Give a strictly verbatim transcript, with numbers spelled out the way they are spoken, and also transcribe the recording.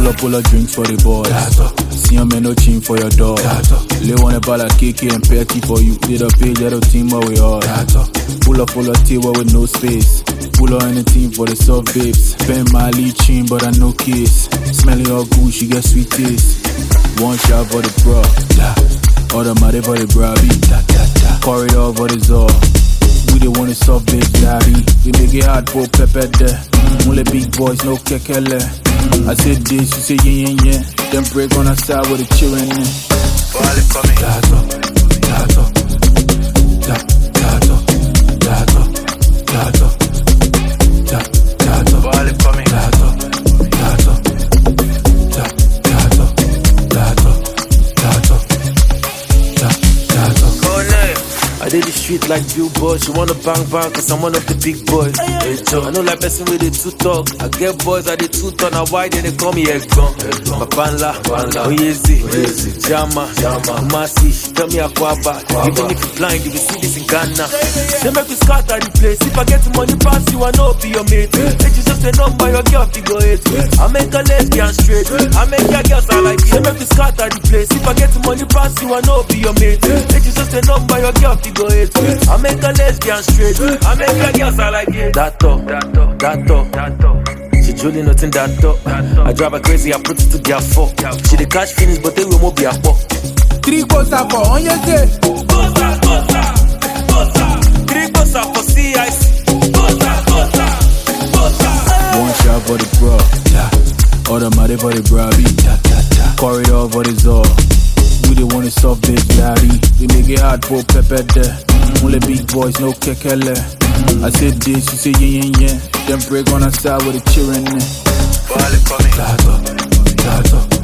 Pull up, pull up drinks for the boys. See them and no chin for your dog. Lay one about like K K and Petty for you. Did a page, little team where we all. Pull up, pull up table with no space. Pull up anything for the soft babes. Spend my lead chin, but I no kiss. Smelling all good, she get sweet taste. One shot for the bro. Other money for the brabby. Corridor for the zoo. We the one is soft bitch daddy. We make it hard for pepper there. Only big boys, no kekele. I said this, you say yeah yeah yeah. Then break on the side with the children. Ball coming. Dato, dato, dato, dato, dato, dato, dato. Ball coming. Dato, dato, dato, dato, dato, dato. Call name. I did the street like Billboard. She wanna bang bang cause I'm one of the big boys. Hey, I know like person with the two talk. I get boys at the two ton. Now why they call me Egbon? Papanla, Oyezi, Jama, Kumasi. She tell me Akwaba. Even if you blind, you will see this in Ghana. They make me scatter the place. If I get the money pass you, I know be your mate. They just a number, your girl figure eight. I make a lesbian straight. I make your girls I like it. They make me scatter the place. If I get the money pass you, I know be your mate. They just a number, your girl figure go it. I make a lesbian straight. I make your girls I like it. That talk, that talk, that talk, that talk. She truly nothing that talk. I drive her crazy, I put it to their fuck. She the cash finish, but they will move be a fuck. Three gosa for on your day. Gosa, gosa, gosa. Three gosa for C I C. Gosa, gosa, gosa. One shot for the bro. Other money for the brabby. Corridor for the zoo. We the one is soft bitch daddy. We make it hard for pepper there. Only big boys, no kekele. I said this, you say yeah yeah yeah. Then break on the side with the children. Ball coming. Dato, dato.